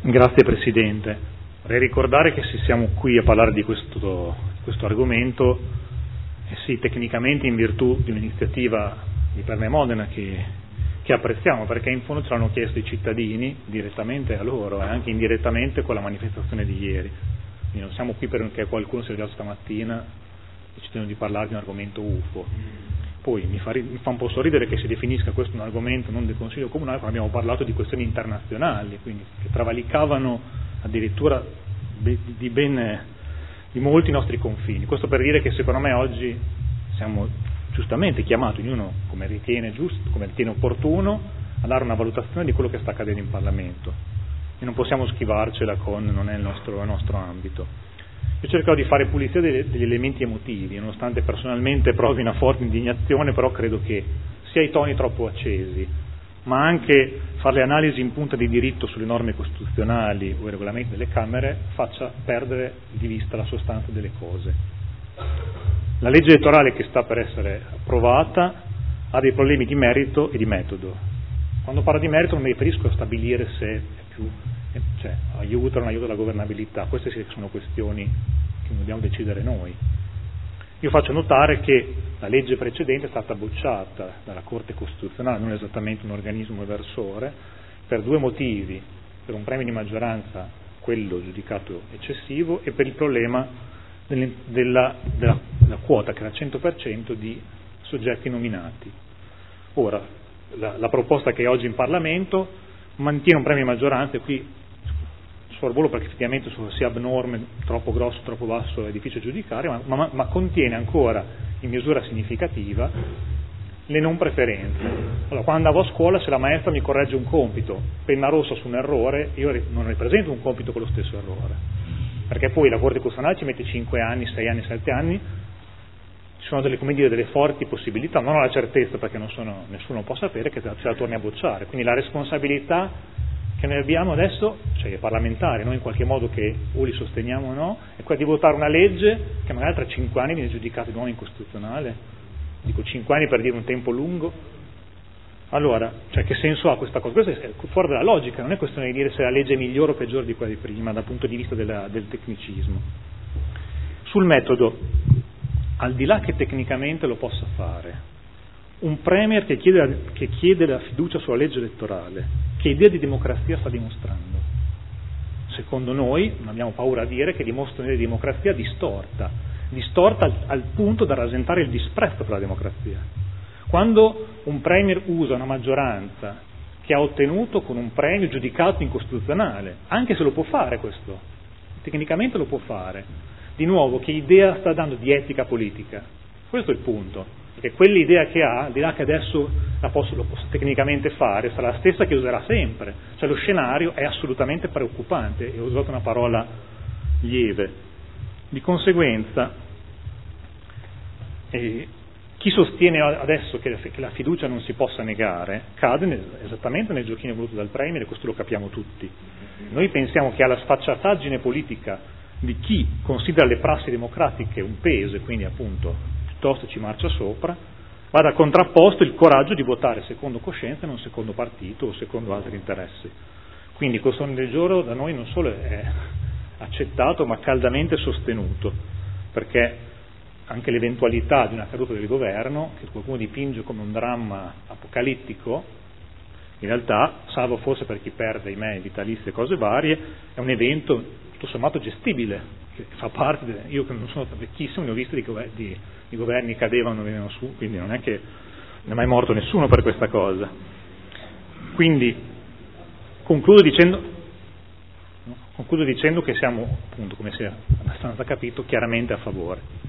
Grazie Presidente. Vorrei ricordare che se siamo qui a parlare di questo argomento, sì, tecnicamente in virtù di un'iniziativa di Per me Modena che apprezziamo, perché in fondo ce l'hanno chiesto i cittadini direttamente a loro e anche indirettamente con la manifestazione di ieri. Quindi non siamo qui perché qualcuno si è svegliato stamattina e ci tiene di parlare di un argomento UFO. Poi mi fa un po' sorridere che si definisca questo un argomento non del Consiglio Comunale, quando abbiamo parlato di questioni internazionali, quindi che travalicavano addirittura di molti nostri confini. Questo per dire che secondo me oggi siamo giustamente chiamati, ognuno come ritiene giusto, come ritiene opportuno, a dare una valutazione di quello che sta accadendo in Parlamento e non possiamo schivarcela con non è il nostro ambito. Io cercherò di fare pulizia degli elementi emotivi, nonostante personalmente provi una forte indignazione, però credo che sia i toni troppo accesi, ma anche fare le analisi in punta di diritto sulle norme costituzionali o i regolamenti delle Camere faccia perdere di vista la sostanza delle cose. La legge elettorale che sta per essere approvata ha dei problemi di merito e di metodo. Quando parlo di merito non mi riferisco a stabilire se è più aiuta o non aiuta la governabilità, queste sono questioni che non dobbiamo decidere noi. Io faccio notare che la legge precedente è stata bocciata dalla Corte Costituzionale, non esattamente un organismo eversore, per due motivi: per un premio di maggioranza, quello giudicato eccessivo, e per il problema della quota che era 100% di soggetti nominati. Ora, la proposta che è oggi in Parlamento mantiene un premio di maggioranza, e qui sorvolo perché effettivamente sia abnorme, troppo grosso, troppo basso è difficile giudicare, ma contiene ancora in misura significativa le non preferenze. Allora, quando andavo a scuola, se la maestra mi corregge un compito, penna rossa su un errore, io non ripresento un compito con lo stesso errore, perché poi la Corte Costituzionale ci mette 5 anni, 6 anni, 7 anni, ci sono delle forti possibilità, non ho la certezza perché nessuno può sapere, che ce la torni a bocciare. Quindi la responsabilità che noi abbiamo adesso, cioè i parlamentari, noi in qualche modo che o li sosteniamo o no, è quella di votare una legge che magari tra 5 anni viene giudicata di nuovo incostituzionale. Dico 5 anni per dire un tempo lungo. Allora, che senso ha questa cosa? Questo è fuori dalla logica, non è questione di dire se la legge è migliore o peggiore di quella di prima dal punto di vista del tecnicismo. Sul metodo, al di là che tecnicamente lo possa fare, un premier che chiede la fiducia sulla legge elettorale, che idea di democrazia sta dimostrando? Secondo noi, non abbiamo paura a dire, che dimostra un'idea di democrazia distorta al punto da rasentare il disprezzo per la democrazia. Quando un premier usa una maggioranza che ha ottenuto con un premio giudicato incostituzionale, anche se lo può fare questo, tecnicamente lo può fare, di nuovo che idea sta dando di etica politica? Questo è il punto. Perché quell'idea che ha, al di là che adesso lo posso tecnicamente fare, sarà la stessa che userà sempre. Cioè lo scenario è assolutamente preoccupante, e ho usato una parola lieve. Di conseguenza, chi sostiene adesso che la fiducia non si possa negare, cade esattamente nel giochino voluto dal Premier, e questo lo capiamo tutti. Noi pensiamo che alla sfacciataggine politica di chi considera le prassi democratiche un peso e quindi appunto piuttosto ci marcia sopra, vada contrapposto il coraggio di votare secondo coscienza e non secondo partito o secondo altri interessi. Quindi questo ordine del giorno da noi non solo è accettato, ma caldamente sostenuto, perché anche l'eventualità di una caduta del governo, che qualcuno dipinge come un dramma apocalittico, in realtà, salvo forse per chi perde i vitalizi e cose varie, è un evento tutto sommato gestibile, che fa parte io che non sono vecchissimo, ne ho visti di governi che cadevano e venivano su, quindi non è che non è mai morto nessuno per questa cosa. Quindi concludo dicendo che siamo, appunto, come si è abbastanza capito, chiaramente a favore.